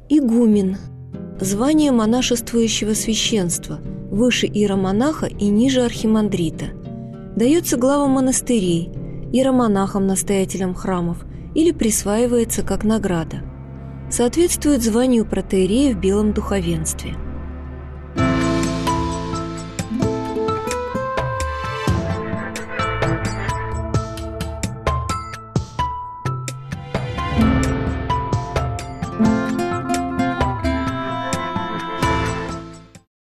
Игумен – звание монашествующего священства, выше иеромонаха и ниже архимандрита. Дается главам монастырей, иеромонахам-настоятелям храмов или присваивается как награда. Соответствует званию протоиерея в белом духовенстве.